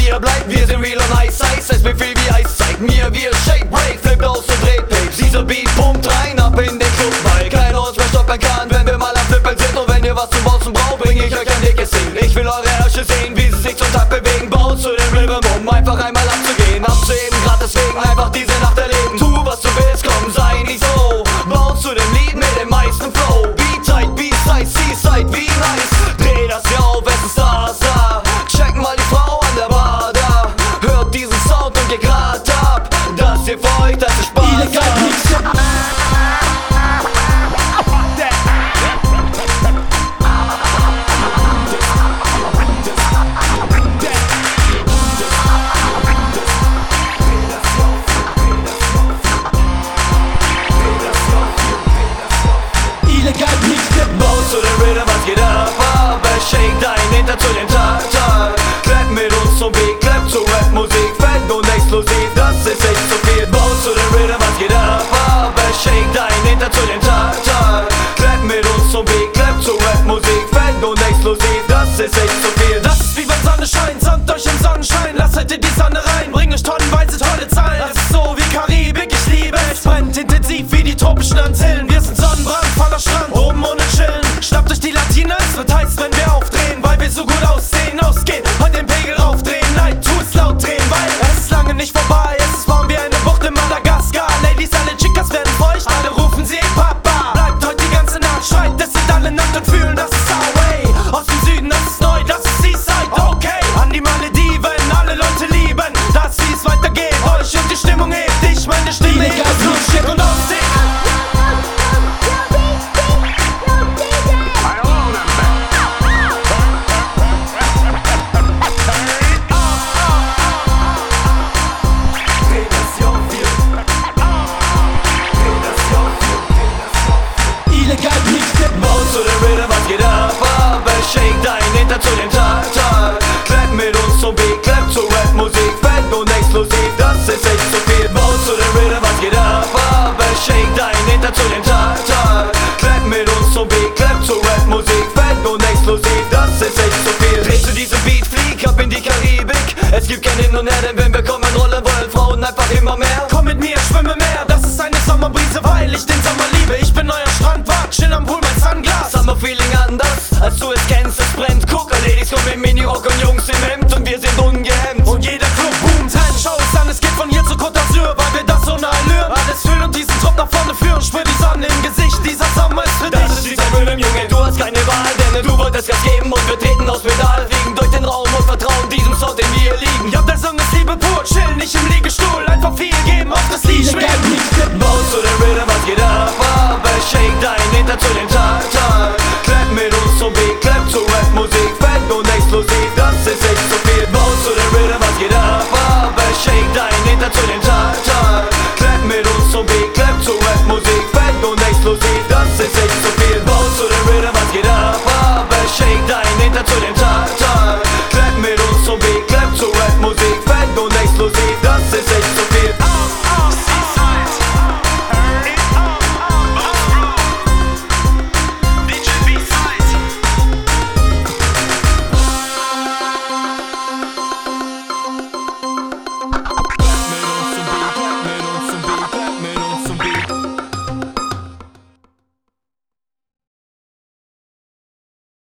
wir bleibt, wir sind real und ice ice. Es befehl wie Eis, zeigt mir, wir shake, break, flippt aus und dreht Tapes. Dieser Beat pumpt rein, ab in den Club, weil keiner uns mehr stoppen kann, wenn wir mal am Flippeln sind. Und wenn ihr was zum Bautzen braucht, bring ich euch ein dickes Ding. Ich will eure Ärsche sehen, wie sie sich zum Takt bewegen. Baut zu dem Rhythm, um einfach einmal abzugehen, abzuheben, grad deswegen einfach diese Nacht erleben. Tu was du willst, komm, sei nicht so. Baut zu dem Lied mit dem meisten Flow. B-Tight, B-Side, C-Side, wie nice. Dreh das hier auf, es ist Stars da. Check mal die Frau an der Bar da. Hört diesen Sound und geht grad ab. Das hier für euch, das ist Spaß. Baut zu dem Rhythm, was geht ab, shake dein Hinter zu dem Tag. Clap mit uns zum Beat, clap zu Rap-Musik, fett und explosiv, das ist echt zu viel. Baut zu dem Rhythm, was geht ab, shake dein Hinter zu dem Tag. Clap mit uns zum Beat, clap zu Rap-Musik, fett und explosiv, das ist echt zu viel. Das ist wie wenn Sonne scheint, sonnt euch im Sonnenschein. Lasst heute die Sonne rein, bring euch tonnenweise tolle Zahlen. Das ist so wie Karibik, ich liebe es. Brennt intensiv wie die tropischen Antillen. Wir sind Sonnenbrand, voller Strand, oben ohne Chillen. Schnappt euch die Latina, es wird heiß, wenn wir aufdrehen. Weil wir so gut aussehen, ausgehen und den Pegel raufdrehen. Nein, tu es laut drehen, weil es ist lange nicht vorbei. Es ist warm wie eine Bucht in Madagaskar. Ladies, alle Chicas werden feucht, alle rufen sie ey Papa. Bleibt heute die ganze Nacht, schreit, es sind alle nackt und fühlen, das ist our way. Aus dem Süden, das ist neu, das ist Seaside, okay. An die Malediven, alle Leute lieben, dass wie es weitergeht. Euch und die Stimmung hebt, ich meine Stimme hebt, das Blut steht und aussieht. Baut zu dem Rhythm, was geht ab, shake dein Hinter zu dem Tag. Clap mit uns zum Beat, clap zu Rap-Musik, fett und explosiv, das ist echt zu viel. Baut zu dem Rhythm, was geht ab, shake dein Hinter zu dem Tag. Clap mit uns zum Beat, clap zu Rap-Musik, fett und explosiv, das ist echt zu viel. Dreh zu diesem Beat, flieg ab in die Karibik. Es gibt kein Hin und Her, denn wenn wir kommen, rollen wollen Frauen einfach immer mehr. Komm mit mir, schwimme mehr, das ist eine Sommerbrise, weil ich den Sommer liebe. Ich bin euer Strandwart, chill am Pool, mein Sunglass. Summer-Feeling anders, als du es kennst, es brennt. Guck, Ladies kommen im Mini-Rock und Jungs im Hemd und wir sind ungehemmt. Und jeder Club boomt, Schau es an, es geht von hier zu Côte d'Azur, weil wir das so nah allüren. Alles fühlen und diesen Trupp nach vorne führen. Spür die Sonne im Gesicht, dieser Sommer ist für dich. Das ist dieser Rhythm, Junge, du hast keine Wahl, denn du wolltest Gas geben und wir treten aus Pedal. Fliegen durch den Raum und vertrauen diesem Sound, den wir hier lieben. Ja,